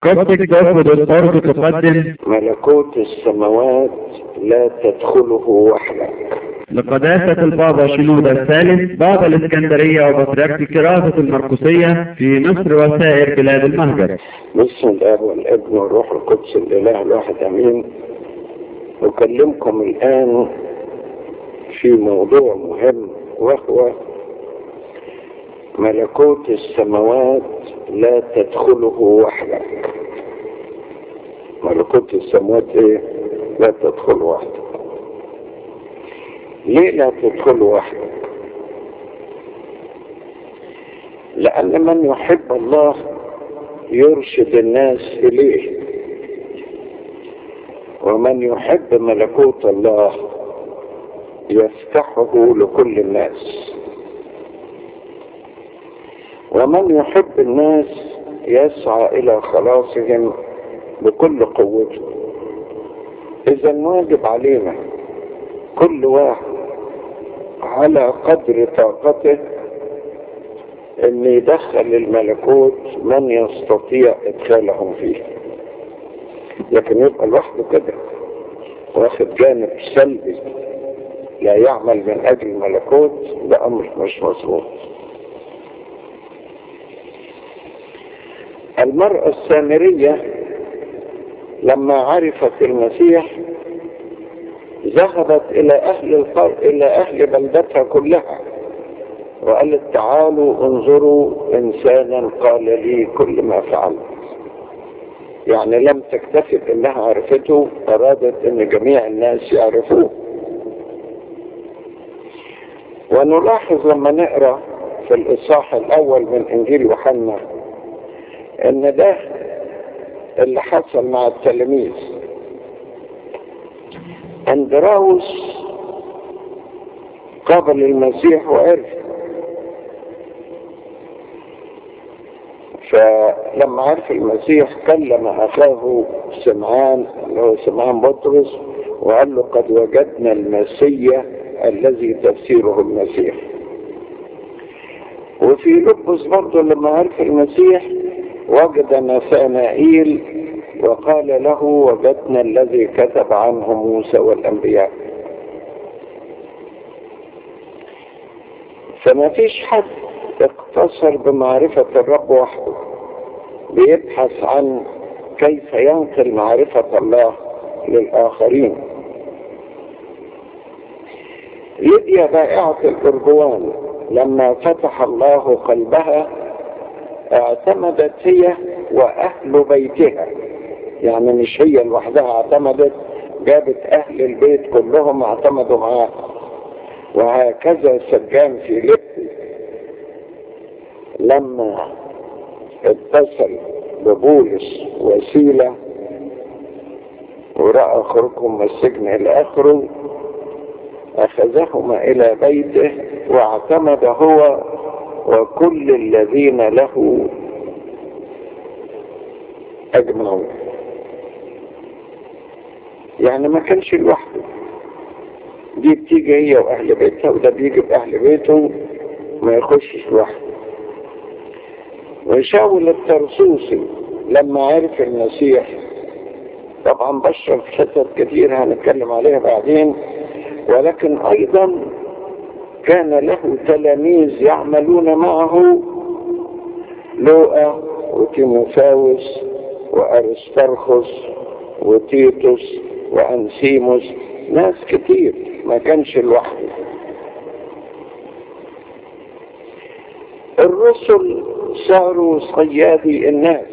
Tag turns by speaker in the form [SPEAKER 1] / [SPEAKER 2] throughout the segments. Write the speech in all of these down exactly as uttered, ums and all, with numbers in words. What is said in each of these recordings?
[SPEAKER 1] كوبتك دوت دوت تقدم
[SPEAKER 2] ملكوت السماوات لا تدخله وحدك.
[SPEAKER 1] لقداسة البابا شنودة الثالث بابا الإسكندرية وبطريرك كراسة المرقسية في مصر وسائر بلاد المهجر.
[SPEAKER 2] بسم الله والابن والروح القدس الإله الواحد أمين. أكلمكم الآن في موضوع مهم، وهو ملكوت السماوات لا تدخله وحدك. ملكوت السماوات ايه؟ لا تدخله وحدك. ليه لا تدخله وحدك؟ لأن من يحب الله يرشد الناس إليه، ومن يحب ملكوت الله يفتحه لكل الناس، ومن يحب الناس يسعى إلى خلاصهم بكل قوته. إذا واجب علينا كل واحد على قدر طاقته أن يدخل الملكوت من يستطيع إدخالهم فيه. لكن يبقى لوحده كده واخد جانب سلبي لا يعمل من أجل الملكوت، ده أمر مش مظبوط. المرأة السامرية لما عرفت المسيح ذهبت إلى أهل القرى إلى أهل بلدتها كلها وقالت: تعالوا انظروا إنسانا قال لي كل ما فعلت. يعني لم تكتفي بأنها عرفته، أرادت أن جميع الناس يعرفوه. ونلاحظ لما نقرأ في الإصحاح الأول من إنجيل يوحنا ان ده اللي حصل مع التلاميذ. اندراوس قابل المسيح وعرف، فلما عرف المسيح كلم اخاه سمعان اللي هو سمعان بطرس وقال له: قد وجدنا المسيح الذي تفسيره المسيح. وفي لبس برضه لما عرف المسيح وجد نثانائيل وقال له: وجدنا الذي كتب عنه موسى والأنبياء. فما فيش حد اقتصر بمعرفة الرب وحده، بيبحث عن كيف ينقل معرفة الله للآخرين. ليديا بائعة الأرجوان لما فتح الله قلبها اعتمدت هي واهل بيتها، يعني مش هي لوحدها اعتمدت، جابت اهل البيت كلهم اعتمدوا معاها. وهكذا سجان في لبنان لما اتصل ببولس وسيلة ورأى خروجهم من السجن الى اخره، اخذهما الى بيته واعتمد هو وكل الذين له أجمعون. يعني ما كانش لوحده، دي بتيجي هي وأهل بيتها وده بيجي بأهل بيته، ما يخشش لوحده. وشاول الترسوسي لما عرف المسيح، طبعا بشر في حتت كتير هنتكلم عليها بعدين، ولكن أيضا كان له تلاميذ يعملون معه: لوقا وتيموثاوس وأرسترخس وتيتوس وأنسيموس، ناس كتير، ما كانش لوحده. الرسل صاروا صيادي الناس،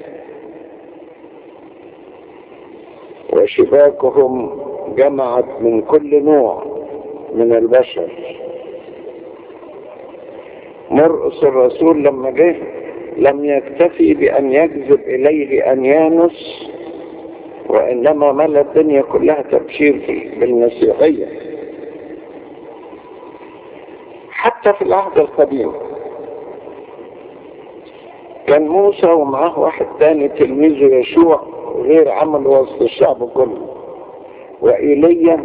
[SPEAKER 2] وشباكهم جمعت من كل نوع من البشر. مرقس الرسول لما جه لم يكتفي بأن يجذب إليه أنيانوس، وإنما ملأ الدنيا كلها تبشير بالمسيحية. حتى في العهد القديم كان موسى ومعه واحد تاني تلميذه يشوع غير عمل وسط الشعب كله، وإيليا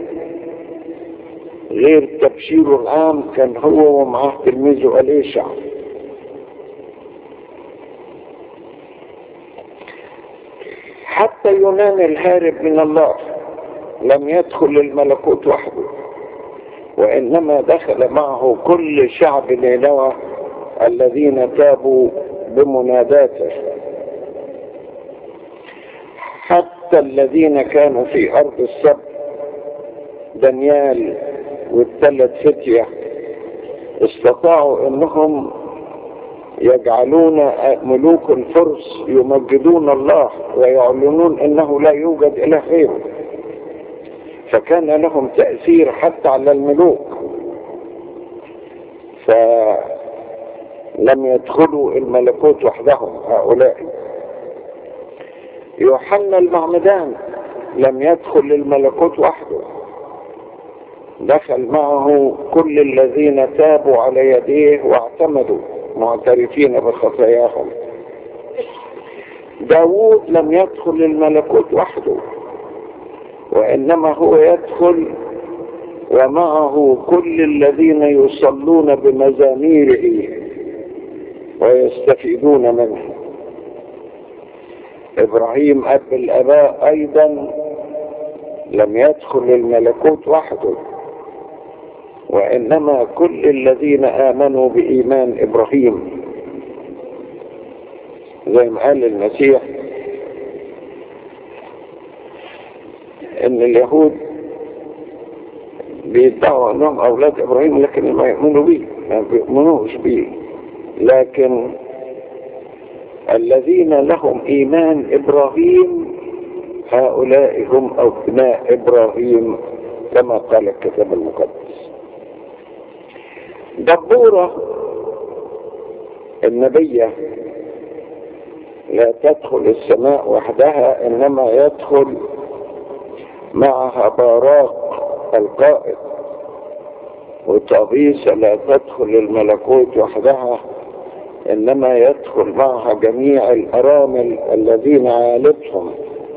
[SPEAKER 2] غير تبشيره العام كان هو ومعه تلميذه أليشع. حتى يونان الهارب من الله لم يدخل الملكوت وحده، وإنما دخل معه كل شعب نينوى الذين تابوا بمناداته. حتى الذين كانوا في أرض السبت، دانيال والثلاث فتية، استطاعوا أنهم يجعلون ملوك الفرس يمجدون الله ويعلنون أنه لا يوجد إله غيره، فكان لهم تأثير حتى على الملوك، فلم يدخلوا الملكوت وحدهم هؤلاء. يوحنا المعمدان لم يدخل الملكوت وحده، دخل معه كل الذين تابوا على يديه واعتمدوا معترفين بخطاياهم. داود لم يدخل الملكوت وحده، وإنما هو يدخل ومعه كل الذين يصلون بمزاميره ويستفيدون منه. إبراهيم أب الآباء أيضا لم يدخل الملكوت وحده، وإنما كل الذين آمنوا بإيمان إبراهيم، زي ما قال المسيح إن اليهود بيدعوا أنهم أولاد إبراهيم لكن ما يؤمنوا به، ما بيؤمنوش به، لكن الذين لهم إيمان إبراهيم هؤلاء هم أبناء إبراهيم كما قال الكتاب المقدس. دبورة النبية لا تدخل السماء وحدها، إنما يدخل معها باراق القائد. وطبيسة لا تدخل الملكوت وحدها، إنما يدخل معها جميع الأرامل الذين عالتهم.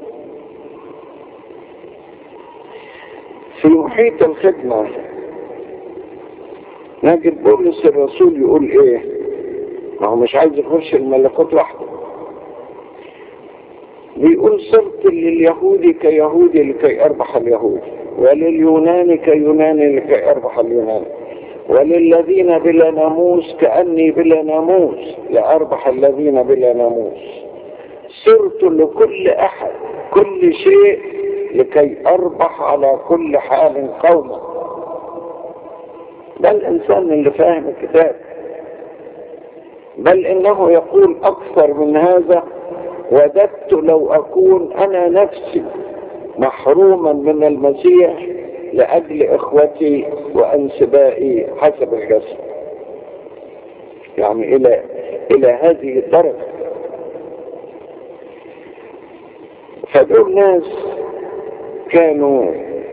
[SPEAKER 2] في محيط الخدمة نجد بولس الرسول يقول ايه؟ ما هو مش عايز يخش الملكوت وحده، بيقول صرت لليهودي كيهودي لكي أربح اليهود، ولليوناني كيوناني لكي أربح اليوناني، وللذين بلا ناموس كأني بلا ناموس لأربح الذين بلا ناموس. صرت لكل أحد كل شيء لكي أربح على كل حال قوما. ده الإنسان اللي فاهم الكتاب، بل إنه يقول أكثر من هذا: وددت لو أكون أنا نفسي محروما من المسيح لأجل إخوتي وأنسبائي حسب الجسد. يعني إلى إلى هذه الدرجة. فدول ناس كانوا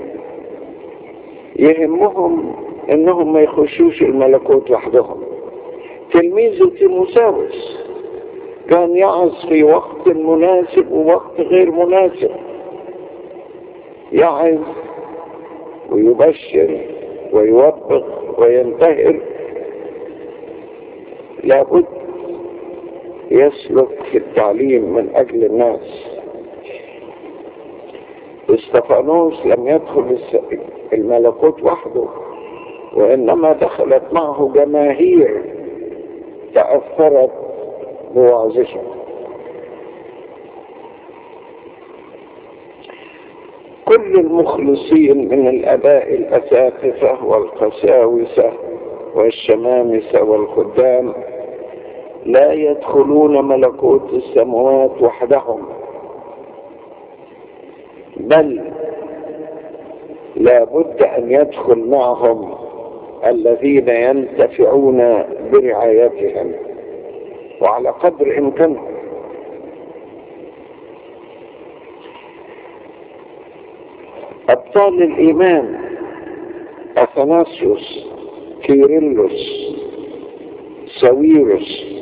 [SPEAKER 2] يهمهم إنهم ما يخشوش الملكوت وحدهم. تلميذه تيموثاوس كان يعظ في وقت مناسب ووقت غير مناسب، يعظ ويبشر ويوبخ وينتهر، لابد يسلك في التعليم من أجل الناس. استفانوس لم يدخل الملكوت وحده، وإنما دخلت معه جماهير تأثرت بوعظته. كل المخلصين من الآباء الأساقفة والقساوسة والشمامسة والخدام لا يدخلون ملكوت السماوات وحدهم، بل لا بد أن يدخل معهم الذين ينتفعون برعايتهم وعلى قدر إمكانهم. أبطال الإيمان أثناسيوس، كيرلس، ساويرس،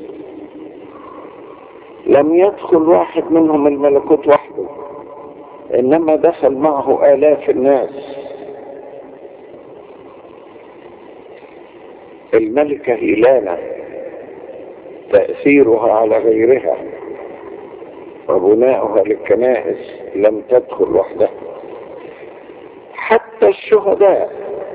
[SPEAKER 2] لم يدخل واحد منهم الملكوت وحده، إنما دخل معه آلاف الناس. الملكة هيلانا تأثيرها على غيرها وبناؤها للكنائس لم تدخل وحدها. حتى الشهداء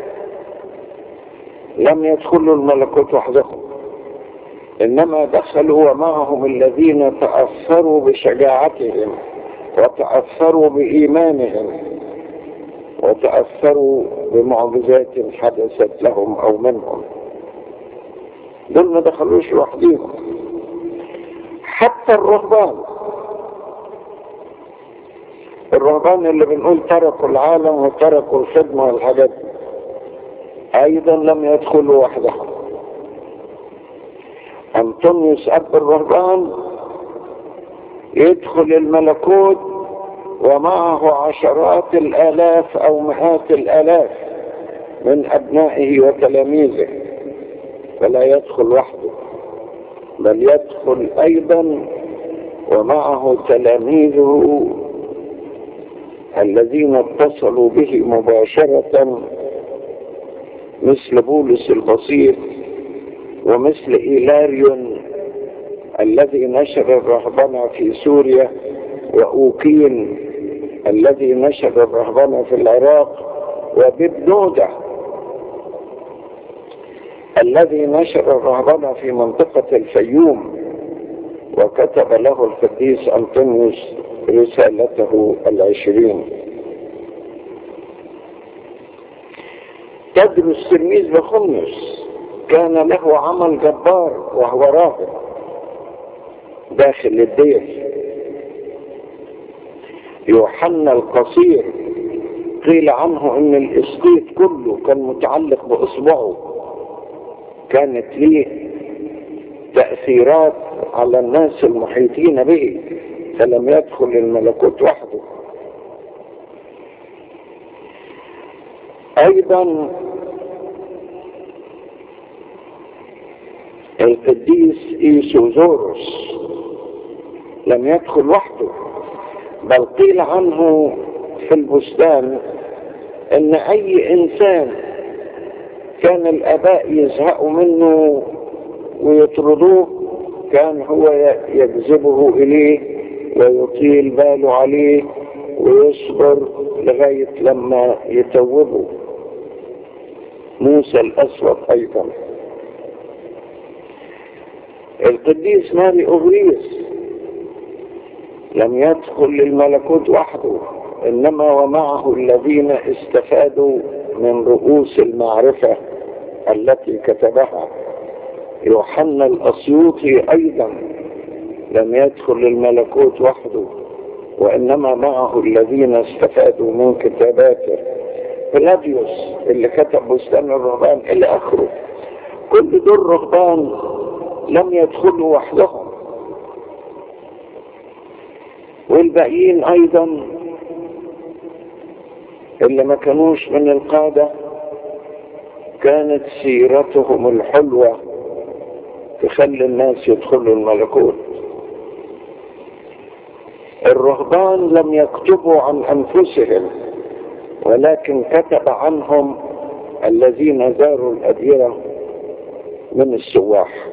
[SPEAKER 2] لم يدخلوا الملكوت وحدهم، إنما دخلوا ومعهم الذين تأثروا بشجاعتهم وتأثروا بإيمانهم وتأثروا بمعجزات حدثت لهم أو منهم. دول ما دخلوش لوحدهم. حتى الرهبان الرهبان اللي بنقول تركوا العالم وتركوا الخدمة والحاجات دي أيضا لم يدخلوا وحدهم. أنطونيوس أب الرهبان يدخل الملكوت ومعه عشرات الآلاف أو مئات الآلاف من أبنائه وتلاميذه، فلا يدخل وحده، بل يدخل أيضا ومعه تلاميذه الذين اتصلوا به مباشرة، مثل بولس البسيط ومثل إيلاريون الذي نشر الرهبنة في سوريا، وأوكين الذي نشر الرهبنة في العراق، وببنودة الذي نشر الرهبنة في منطقة الفيوم، وكتب له القديس أنطونيوس رسالته العشرين. تدرس تلميذ بخوميوس كان له عمل جبار وهو راهب داخل الدير. يوحنا القصير قيل عنه ان الاسقيط كله كان متعلق باصبعه، كانت ليه تأثيرات على الناس المحيطين به، فلم يدخل الملكوت وحده. ايضا القديس إيسوزوروس لم يدخل وحده، بل قيل عنه في البستان ان اي انسان كان الاباء يزهقوا منه ويطردوه كان هو يجذبه اليه ويطيل باله عليه ويصبر لغاية لما يتوبه. موسى الاسود ايضا. القديس ماري أوغريس لم يدخل للملكوت وحده، إنما ومعه الذين استفادوا من رؤوس المعرفة التي كتبها. يوحنا الأسيوطي أيضا لم يدخل للملكوت وحده، وإنما معه الذين استفادوا من كتاباته. بلاديوس اللي كتب بستان الرهبان إلى آخره. كل دول رهبان لم يدخلوا وحدهم، والباقيين ايضا اللي ما كانوش من القادة كانت سيرتهم الحلوة تخلي الناس يدخلوا الملكوت. الرهبان لم يكتبوا عن انفسهم، ولكن كتب عنهم الذين زاروا الأديرة من السواح.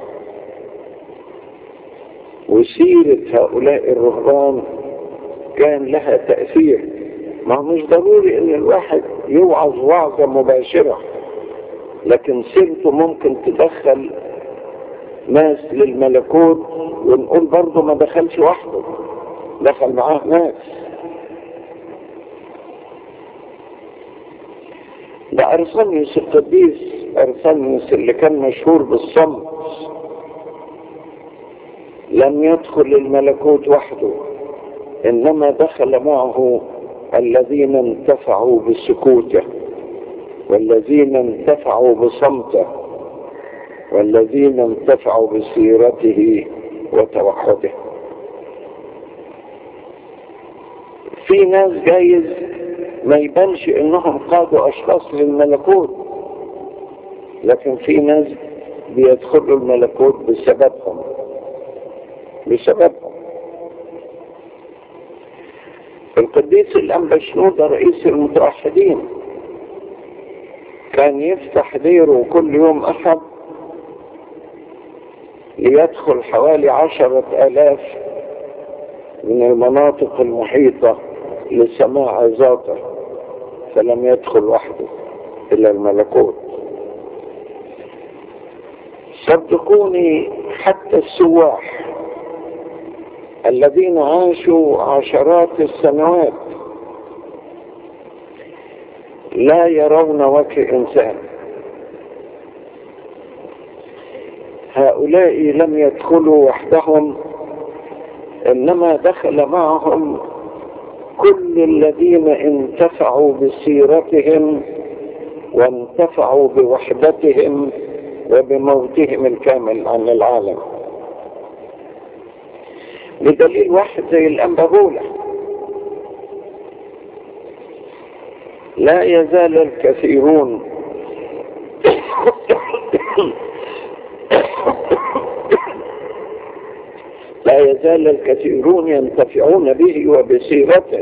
[SPEAKER 2] وسيرة هؤلاء الرهبان كان لها تأثير. ما مش ضروري ان الواحد يوعظ وعظة مباشرة، لكن سيرته ممكن تدخل ناس للملكوت، ونقول برضه ما دخلش وحده، دخل معاه ناس. ده أرسانيوس القديس، أرسانيوس اللي كان مشهور بالصمت، لم يدخل الملكوت وحده، إنما دخل معه الذين انتفعوا بسكوته، والذين انتفعوا بصمته، والذين انتفعوا بسيرته وتوحده. في ناس جايز ما يبانش انهم قادوا اشخاص للملكوت، لكن في ناس بيدخلوا الملكوت بسببهم بسببهم القديس الأنبا شنودة رئيس المتوحدين كان يفتح ديره كل يوم أحد ليدخل حوالي عشرة آلاف من المناطق المحيطة لسماع عظاته، فلم يدخل وحده إلى الملكوت. صدقوني حتى السواح الذين عاشوا عشرات السنوات لا يرون وجه إنسان، هؤلاء لم يدخلوا وحدهم، إنما دخل معهم كل الذين انتفعوا بسيرتهم وانتفعوا بوحدتهم وبموتهم الكامل عن العالم. بدليل واحد زي الأنبا بولا، لا يزال الكثيرون لا يزال الكثيرون ينتفعون به وبسيرته،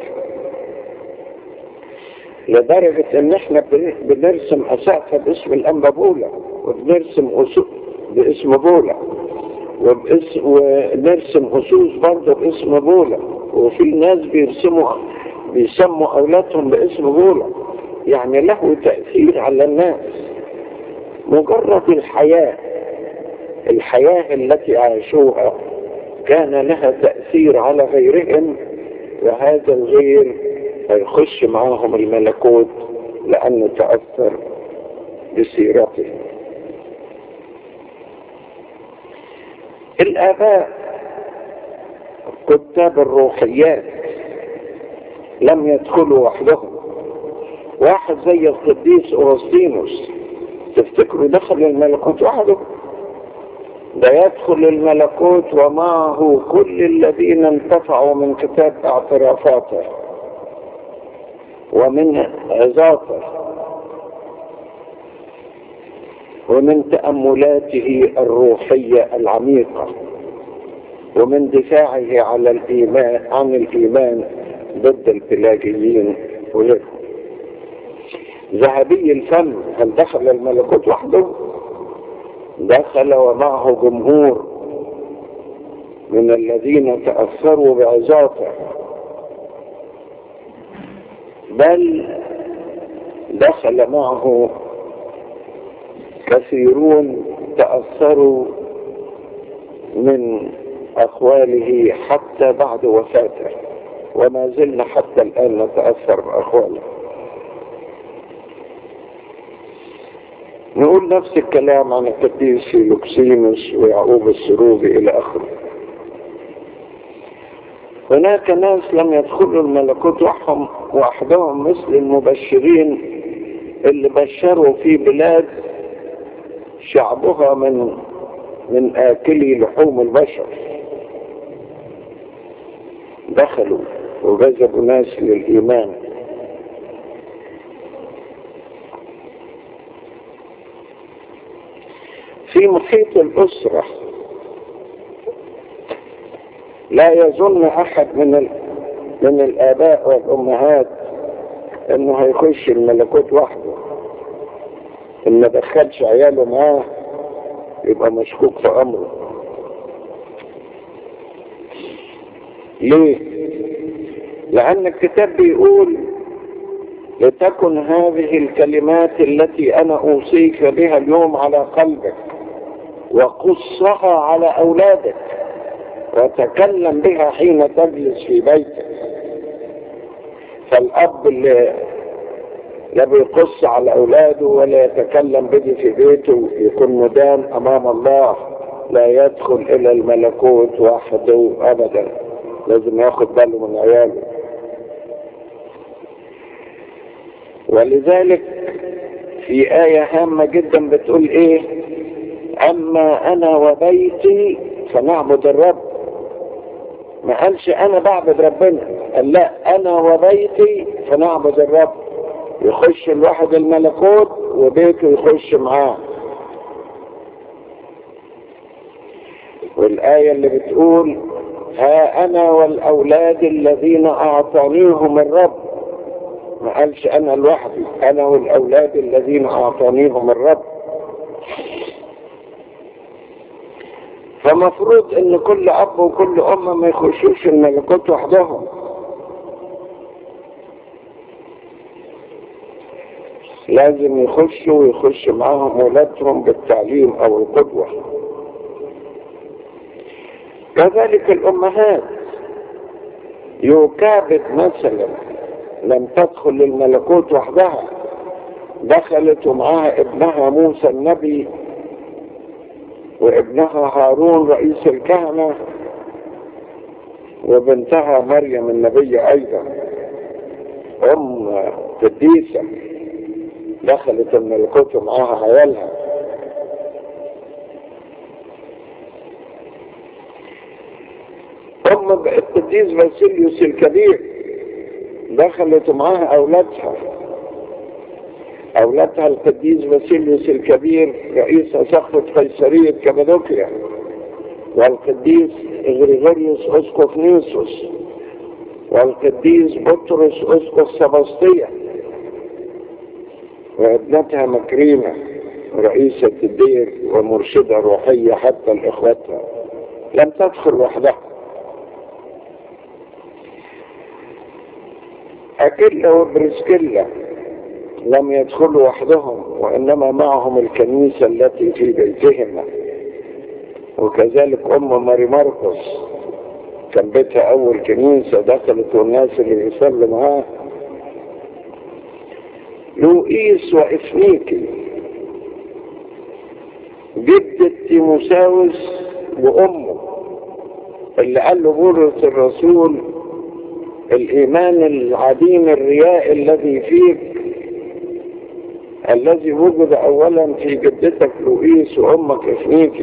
[SPEAKER 2] لدرجة ان احنا بنرسم اساقفة باسم الانبا بولا، وبنرسم أسوس باسم بولا، وباسم ونرسم أسوس برضه باسم بولا، وفي ناس بيرسموا بيسموا اولادهم باسم بولا. يعني له تأثير على الناس. مجرد الحياة الحياة التي عاشوها كان لها تأثير على غيرهم، وهذا الغير هيخش معاهم الملكوت لأنه تأثر بسيرته. الآباء كتاب الروحيات لم يدخلوا وحدهم. واحد زي القديس أوغسطينوس تفتكروا دخل الملكوت وحده؟ ده يدخل الملكوت ومعه كل الذين انتفعوا من كتاب اعترافاته ومن عظاته ومن تأملاته الروحية العميقة ومن دفاعه على الإيمان عن الإيمان ضد البلاجيين وغيرهم. ذهبي الفم هل دخل الملكوت وحده؟ دخل ومعه جمهور من الذين تأثروا بعظاته، بل دخل معه كثيرون تأثروا من أقواله حتى بعد وفاته، وما زلنا حتى الآن نتأثر بأقواله. نقول نفس الكلام عن القديس فيلوكسينوس ويعقوب السروجي إلى آخره. هناك ناس لم يدخلوا الملكوت وحدهم مثل المبشرين اللي بشروا في بلاد شعبها من من آكلي لحوم البشر، دخلوا وجذبوا ناس للإيمان. في محيط الأسرة لا يظن أحد من ال... من الآباء والأمهات إنه هيخش الملكوت وحده. إن ما دخلش عياله معاه يبقى مشكوك في أمره. ليه؟ لأن الكتاب بيقول لتكن هذه الكلمات التي أنا أوصيك بها اليوم على قلبك وقصها على أولادك وتكلم بها حين تجلس في بيتك. فالأب اللي لا بيقص على أولاده ولا يتكلم به في بيته يكون مدان أمام الله، لا يدخل إلى الملكوت وحده أبدا. لازم ياخد باله من عياله. ولذلك في آية هامة جدا بتقول إيه؟ أما أنا وبيتي فنعبد الرب. ما قالش أنا بعبد ربنا، قال لا، أنا وبيتي فنعبد الرب. يخش الواحد الملكوت وبيته يخش معاه. والآية اللي بتقول ها أنا والأولاد الذين أعطانيهم الرب، ما قالش أنا لوحدي، أنا والأولاد الذين أعطانيهم الرب. فمفروض ان كل اب وكل ام ما يخشوش الملكوت وحدهم، لازم يخشوا ويخش معاهم ولادهم بالتعليم او القدوة. كذلك الامهات، يوكابد مثلا لم تدخل الملكوت وحدها، دخلت ومعها ابنها موسى النبي وابنها هارون رئيس الكهنة وبنتها مريم النبي ايضا ام قديسة، دخلت الملكوت ومعها عيالها. ام القديس باسيليوس الكبير دخلت معاها اولادها، اولادها القديس باسيليوس الكبير رئيس اسقفة قيصرية كابادوكيا، والقديس غريغوريوس اسقف نيسوس، والقديس بطرس اسقف سباسطية، وابنتها مكريمة رئيسة الدير ومرشدة روحية حتى لاخواتها، لم تدخل وحدها. أكيلا وبرسكيلا لم يدخلوا وحدهم، وإنما معهم الكنيسة التي في بيتهما. وكذلك أم ماري ماركوس كان بيتها أول كنيسة، دخلت والناس اللي بيصلوا معاه. لوئيس وإفنيكي جدة تيموساوس وأمه اللي قال له بولس الرسول الإيمان العديم الرياء الذي فيك الذي وجد أولا في جدتك لوئيس وأمك إفنيكي،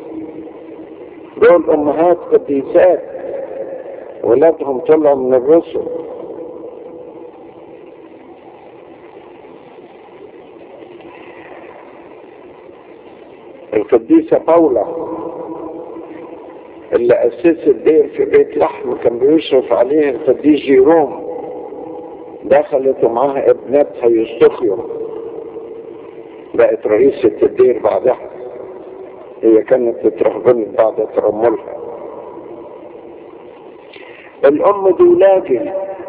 [SPEAKER 2] دول أمهات قديسات ولادهم طلعوا من الرسل. القديسة باولا اللي أسست دير في بيت لحم كان بيشرف عليه القديس جيروم، دخلت ومعها ابنتها يستخيم بقت رئيسة الدير بعدها، هي كانت اترهبنت بعد ترملها. الأم دولاجي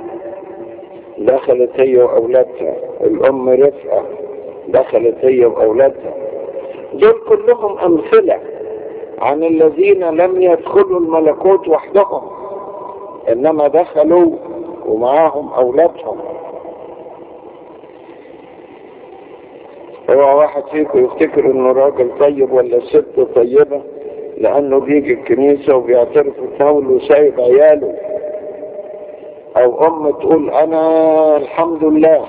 [SPEAKER 2] دخلت هي وأولادها، الأم رفقة دخلت هي وأولادها. دول كلهم أمثلة عن الذين لم يدخلوا الملكوت وحدهم، إنما دخلوا ومعاهم أولادهم. هو واحد فيكم يفتكر إنه راجل طيب ولا ست طيبة لأنه بيجي الكنيسة وبيعترف بتناوله وسايب عياله، أو أم تقول أنا الحمد لله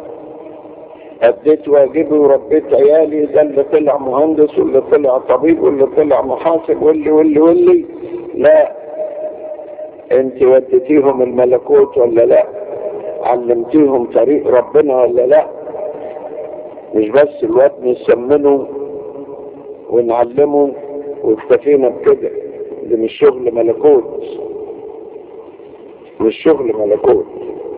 [SPEAKER 2] أديت واجبي وربيت عيالي، ده اللي طلع مهندس واللي طلع طبيب واللي طلع محاسب واللي واللي واللي. لا، انت وديتيهم الملكوت ولا لا؟ علمتيهم طريق ربنا ولا لا؟ مش بس الواد نسمنه ونعلمه واكتفينا بكده، ده مش شغل ملكوت، مش شغل ملكوت.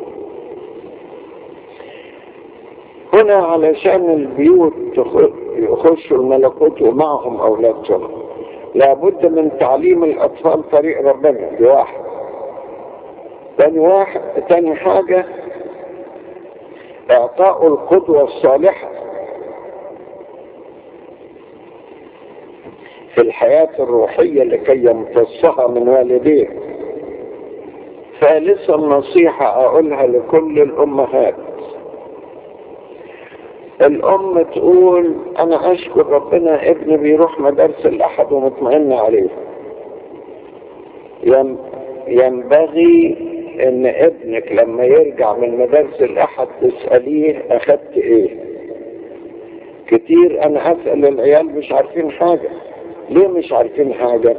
[SPEAKER 2] هنا علشان البيوت يخشوا الملكوت ومعهم أولادهم لابد من تعليم الأطفال طريق ربنا، دي واحد. تاني واحد تاني حاجة إعطاء القدوة الصالحة في الحياة الروحية لكي يمتصها من والديه. ثالثا نصيحة أقولها لكل الأمهات، الأم تقول أنا أشكر ربنا ابني بيروح مدارس الأحد ومطمئن عليه. ينبغي إن ابنك لما يرجع من مدارس الأحد تسأليه أخدت إيه. كتير أنا أسأل العيال مش عارفين حاجة. ليه مش عارفين حاجة؟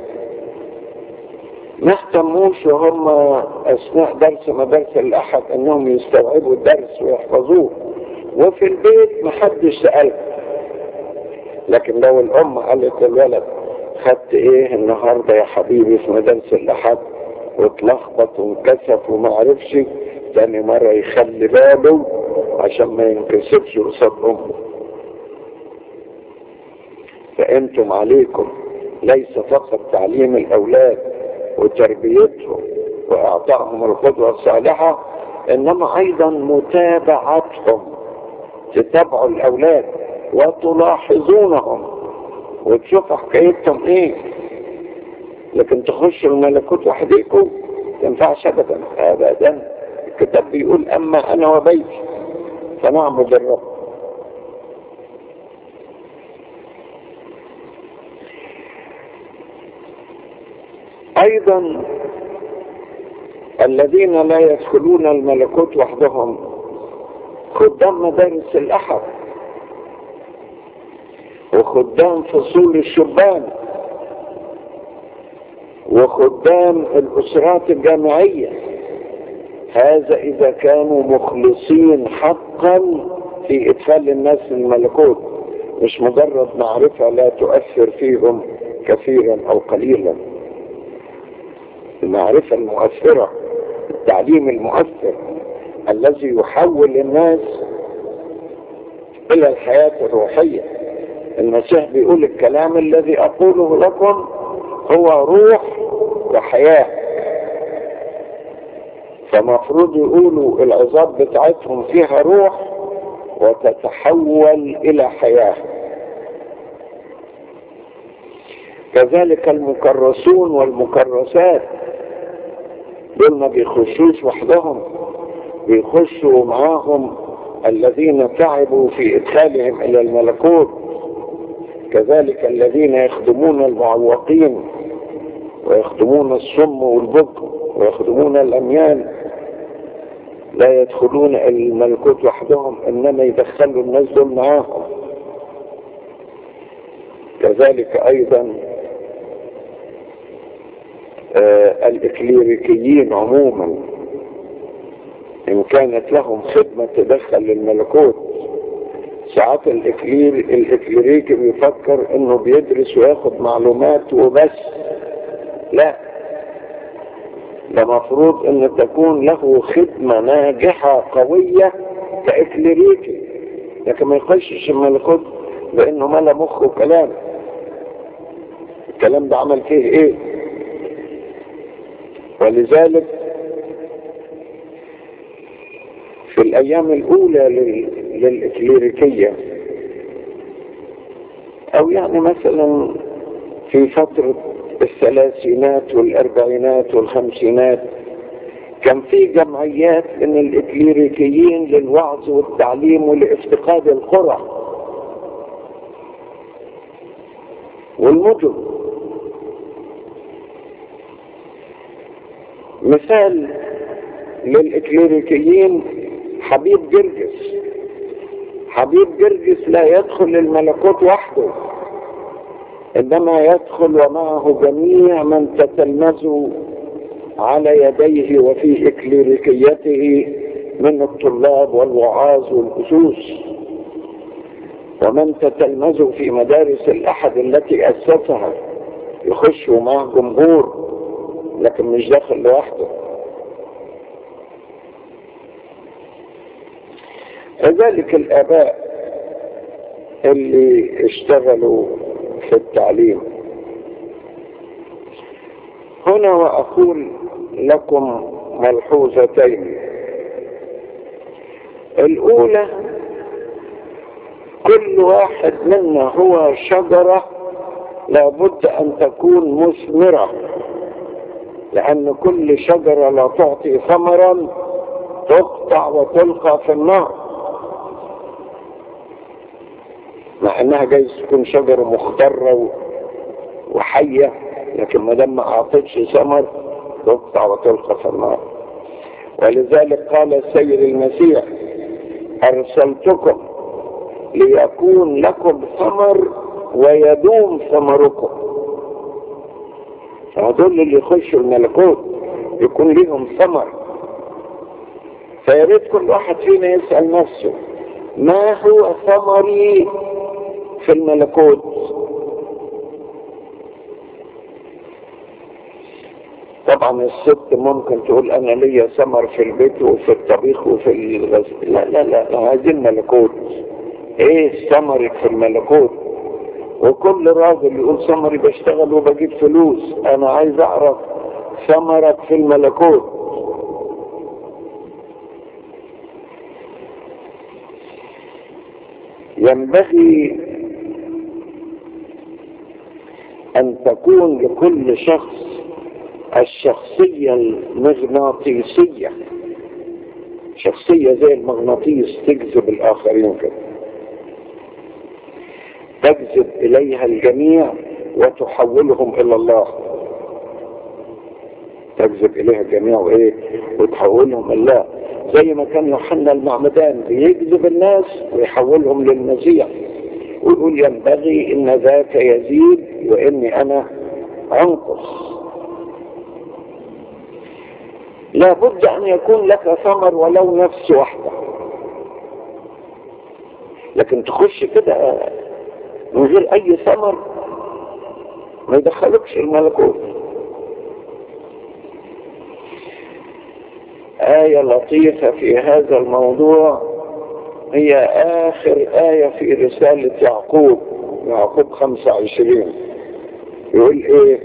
[SPEAKER 2] ما اهتموش وهم أثناء درس مدارس الأحد أنهم يستوعبوا الدرس ويحفظوه، وفي البيت محدش سأله. لكن لو الأم قالت للولد خدت ايه النهاردة يا حبيبي في مدارس الأحد واتلخبط وانكسف وما عرفش، تاني مرة يخلي باله عشان ما ينكسفش قصاد أمه. فأنتم عليكم ليس فقط تعليم الأولاد وتربيتهم وإعطائهم القدوة الصالحة، إنما أيضا متابعتهم. تتابعوا الأولاد وتلاحظونهم وتشوفوا حكايتهم إيه، لكن تخشوا الملكوت وحديكم تنفعش أبدا أبدا. الكتاب بيقول أما أنا وبيتي فنعبد الرب. أيضا الذين لا يدخلون الملكوت وحدهم خدام مدارس الأحد وخدام فصول الشبان وخدام الأسرات الجامعية. هذا إذا كانوا مخلصين حقا في إدخال الناس للملكوت، مش مجرد معرفة لا تؤثر فيهم كثيرا أو قليلا. المعرفة المؤثرة، التعليم المؤثر الذي يحول الناس إلى الحياة الروحية. المسيح بيقول الكلام الذي أقوله لكم هو روح وحياة، فمفروض يقولوا العظات بتاعتهم فيها روح وتتحول إلى حياة. كذلك المكرسون والمكرسات دول ما بيخشوش وحدهم، بيخشوا معاهم الذين تعبوا في إدخالهم إلى الملكوت. كذلك الذين يخدمون المعوقين ويخدمون الصم والبكم ويخدمون الأميان لا يدخلون الملكوت وحدهم، إنما يدخلوا الناس دول معاهم. كذلك أيضا آه الإكليريكيين عموما إن كانت لهم خدمة تدخل للملكوت. ساعات الإكلير الإكليريكي بيفكر إنه بيدرس وياخد معلومات وبس، لا، ده مفروض إن تكون له خدمة ناجحة قوية كإكليريكي، لكن ما يخشش الملكوت لأنه ملا مخه كلام. الكلام ده عمل فيه إيه؟ ولذلك في الأيام الأولى للإكليريكية، أو يعني مثلا في فترة الثلاثينات والأربعينات والخمسينات، كان في جمعيات من الإكليريكيين للوعظ والتعليم ولافتقاد القرى والمدن. مثال للإكليريكيين حبيب جرجس. حبيب جرجس لا يدخل الملكوت وحده، إنما يدخل ومعه جميع من تتلمذوا على يديه وفي إكليريكيته من الطلاب والوعاظ والأسوس، ومن تتلمذوا في مدارس الأحد التي أسسها. يخشوا معه جمهور لكن مش داخل لوحده. كذلك الآباء اللي اشتغلوا في التعليم. هنا وأقول لكم ملحوظتين. الأولى، كل واحد منا هو شجرة لابد أن تكون مثمرة، لأن كل شجرة لا تعطي ثمرا تقطع وتلقى في النار، مع أنها جايز تكون شجرة مخضرة وحية، لكن ما دام ما أعطتش ثمر تقطع وتلقى في النار. ولذلك قال السيد المسيح: أرسلتكم ليكون لكم ثمر ويدوم ثمركم. فهذول اللي يخشوا الملكوت يكون لهم ثمر. فياريت كل واحد فينا يسأل نفسه: ما هو ثمري في الملكوت؟ طبعا الست ممكن تقول انا ليا ثمر في البيت وفي الطبيخ وفي الغسيل. لا لا لا، هذه الملكوت. ايه ثمرك في الملكوت؟ وكل راجل يقول ثمري بشتغل وبجيب فلوس، انا عايز اعرف ثمرك في الملكوت. ينبغي ان تكون لكل شخص الشخصية المغناطيسية، شخصية زي المغناطيس تجذب الآخرين كده، تجذب إليها الجميع وتحولهم إلى الله. تجذب إليها الجميع وإيه؟ وتحولهم إلى الله، زي ما كان يوحنا المعمدان بيجذب الناس ويحولهم للمسيح، ويقول ينبغي إن ذاك يزيد وإني أنا أنقص. لا بد أن يكون لك ثمر ولو نفس واحدة، لكن تخش كده من غير أي ثمر ما يدخلكش الملكوت. آية لطيفة في هذا الموضوع هي آخر آية في رسالة يعقوب، يعقوب خمسة وعشرين، يقول إيه؟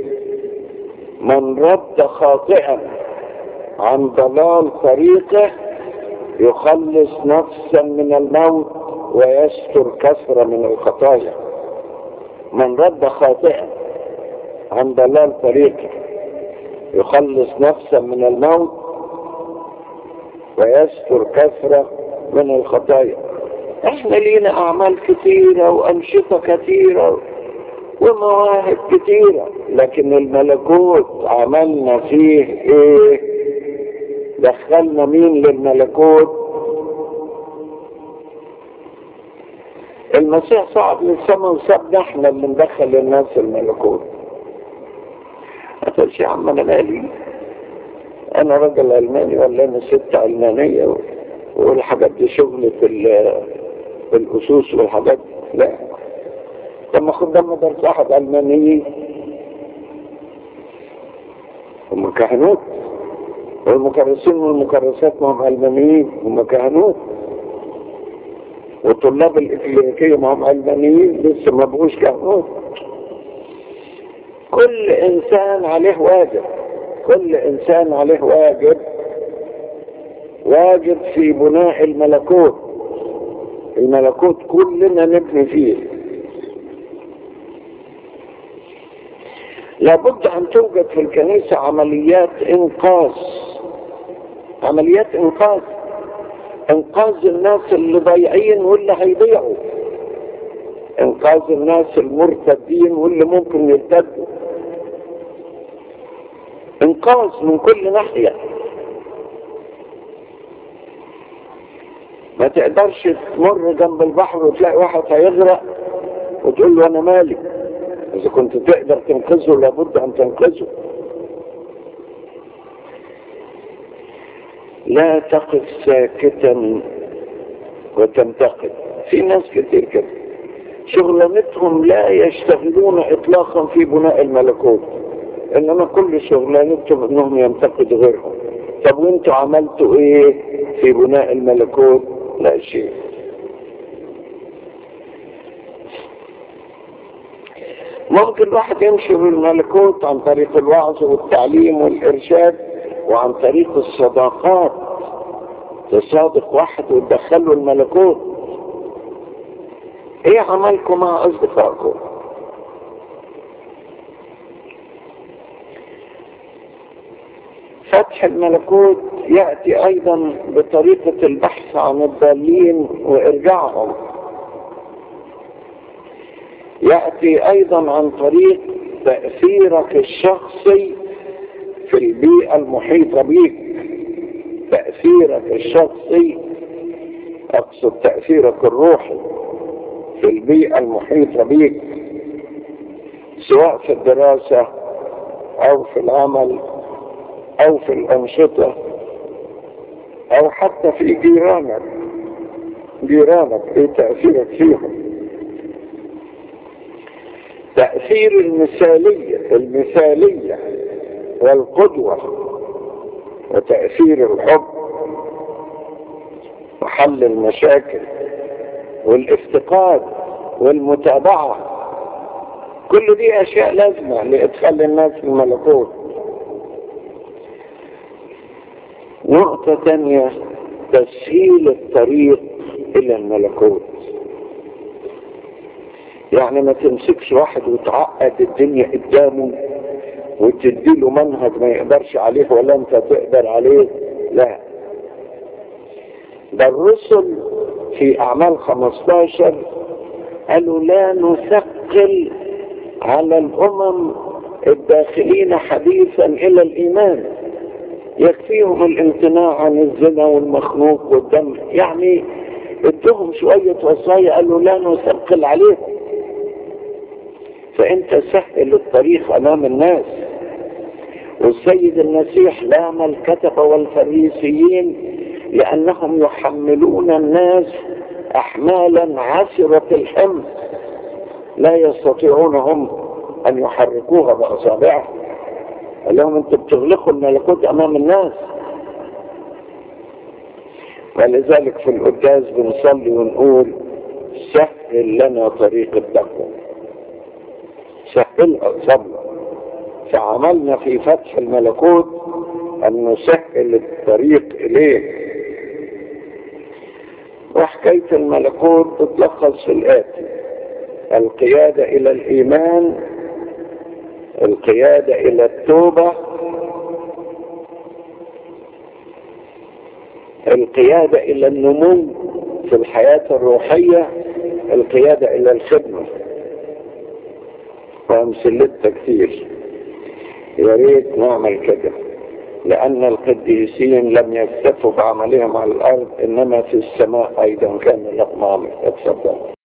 [SPEAKER 2] من رد خاطئا عن ضلال طريقه يخلص نفسا من الموت ويستر كثرة من الخطايا. من رد خاطئا عن ضلال طريقه يخلص نفسا من الموت ويستر كثرة من الخطايا. احنا لينا اعمال كثيرة وانشطة كثيرة ومواهب كثيرة، لكن الملكوت عملنا فيه ايه؟ دخلنا مين للملكوت؟ المسيح صعد للسماء وسابنا احنا اللي ندخل الناس الملكوت. هتقولش يا عم انا مالي، انا راجل الماني ولا انا ست علمانية والحاجات دي شغل في الاسوس والحاجات دي. لا، لما خدام درس احد علمانيين هم كهنوت، والمكرسين والمكرسات ما هم علمانيين هم كهنوت، والطلاب الإكلينيكية ما هم علمانيين لسه ما بقوش كهنوت. كل إنسان عليه واجب، كل إنسان عليه واجب، واجب في بناء الملكوت. الملكوت كلنا نبني فيه. لابد أن توجد في الكنيسة عمليات إنقاذ، عمليات إنقاذ، إنقاذ الناس اللي ضايعين واللي هيضيعوا، إنقاذ الناس المرتدين واللي ممكن يرتدوا، إنقاذ من كل ناحية. ما تقدرش تمر جنب البحر وتلاقي واحد هيغرق وتقول له أنا مالي. إذا كنت تقدر تنقذه لابد أن تنقذه. لا تقف ساكتا وتنتقد. في ناس كتير كده شغلانتهم لا يشتغلون إطلاقا في بناء الملكوت، إنما كل شغلانتهم إنهم ينتقدوا غيرهم. طب وانتوا عملتوا إيه في بناء الملكوت؟ لا شيء. ممكن الواحد يمشي في الملكوت عن طريق الوعظ والتعليم والإرشاد وعن طريق الصداقات. تصادق واحد وتدخله الملكوت. ايه عملكم مع اصدقائكم؟ فتح الملكوت يأتي ايضا بطريقة البحث عن الضالين وارجاعهم. يأتي ايضا عن طريق تأثيرك الشخصي في البيئة المحيطة بك. تأثيرك الشخصي، اقصد تأثيرك الروحي في البيئة المحيطة بك، سواء في الدراسة او في العمل او في الانشطة او حتى في جيرانك. جيرانك ايه تأثيرك فيهم؟ تأثير المثالية المثالية والقدوة، وتأثير الحب وحل المشاكل والافتقاد والمتابعة كل دي اشياء لازمة لادخال الناس في الملكوت. نقطة تانية، تسهيل الطريق الى الملكوت. يعني ما تمسكش واحد وتعقد الدنيا قدامه وتديله منهج ما يقدرش عليه ولا انت تقدر عليه، لا. ده الرسل في اعمال خمستاشر قالوا لا نثقل على الامم الداخلين حديثا الى الايمان، يكفيهم الامتناع عن الزنا والمخنوق والدم. يعني ادهم شوية وصايا، قالوا لا نثقل عليهم. فانت سهل الطريق امام الناس. والسيد المسيح لام الكتبة والفريسيين لانهم يحملون الناس احمالا عسرة الحمل لا يستطيعون هم ان يحركوها باصابعهم. قال لهم انتوا بتغلقوا الملكوت امام الناس. ولذلك في القداس بنصلي ونقول سهل لنا طريق التقوى، سهل صبر. فعملنا في فتح الملكوت ان نسهل الطريق اليه. وحكاية الملكوت تتلخص في الآتي: القيادة الى الايمان، القيادة الى التوبة، القيادة الى النمو في الحياة الروحية، القيادة الى الخدمة. وامثلتها كتير، يا ريت نعمل كده، لأن القديسين لم يكتفوا بعملهم على الأرض، إنما في السماء أيضا كان لهم عمل. اتفضل.